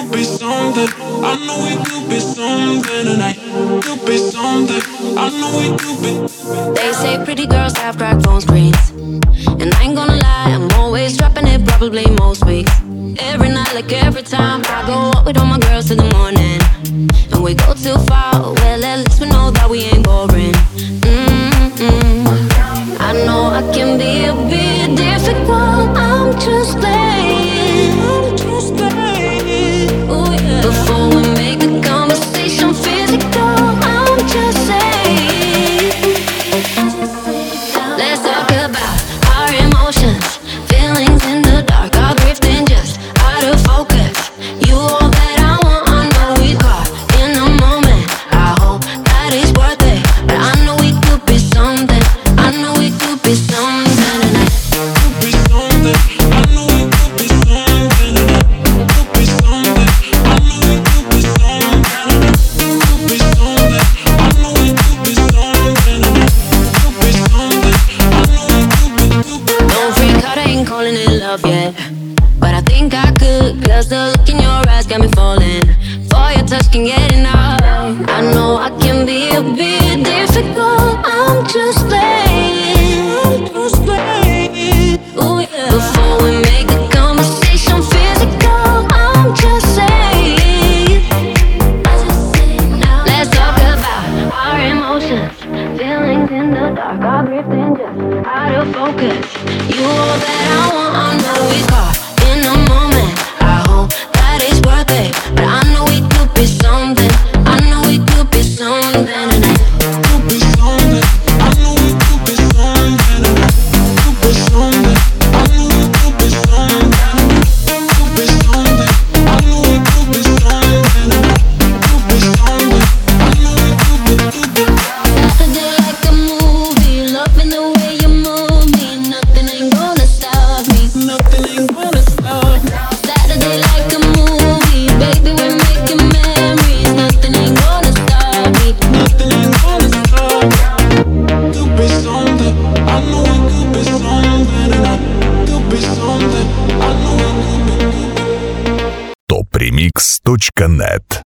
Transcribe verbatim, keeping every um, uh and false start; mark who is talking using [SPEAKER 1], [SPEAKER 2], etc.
[SPEAKER 1] could be something. I know we could be something tonight. Could be something. I know we could be.
[SPEAKER 2] They say pretty girls have cracked phone screens, and I ain't gonna lie, I'm always dropping it probably most weeks. Every night, like every time, I go out with all my girls till the morning, and we go too far. Well, at least we know that we ain't boring. Mm-mm. I know I can be a bit difficult. I'm just playing. I'm just playing. Ooh, yeah. Before we make a conversation physical, I'm just saying. Let's talk about our emotions, feelings in the dark, all drifting just out of focus. You all that I want, I know we caught in a moment. I hope that it's worth it, but I know we could be something. I know we could be something tonight.
[SPEAKER 1] Could be something. I know we could be something tonight. Could be something. I know we could be something tonight. Could be something. I know we could be something tonight. Could be something. I know we could be. Could be.
[SPEAKER 2] Don't freak out, I ain't calling it love yet, but I think I could, cause the look in your eyes got me falling. For your touch can get enough. I know I can be a bit difficult. I'm just playing. I'm just playing. Ooh, yeah. Before we make the conversation physical, I'm just saying. Let's talk about our emotions, feelings in the dark, all drifting just out of focus. You all that I want, I know we caught in a moment. I hope that it's worth it, but I know we could be something. I know we could be something tonight.
[SPEAKER 1] Could be something. I know we could be something tonight. Could be something. I know we could be something tonight. Could be something. I know we could be something tonight. Could be something. I know we could be. Could be.
[SPEAKER 2] Saturday like a movie, loving the way you move me. Nothing ain't gonna stop me.
[SPEAKER 1] Nothing ain't gonna stop.
[SPEAKER 2] Saturday like a movie, baby, we're making memories. Nothing ain't gonna stop me.
[SPEAKER 1] Nothing ain't gonna stop. Could be something. I know we could be something tonight. Could be something. I know we could be.
[SPEAKER 3] топ ремикс точка нет.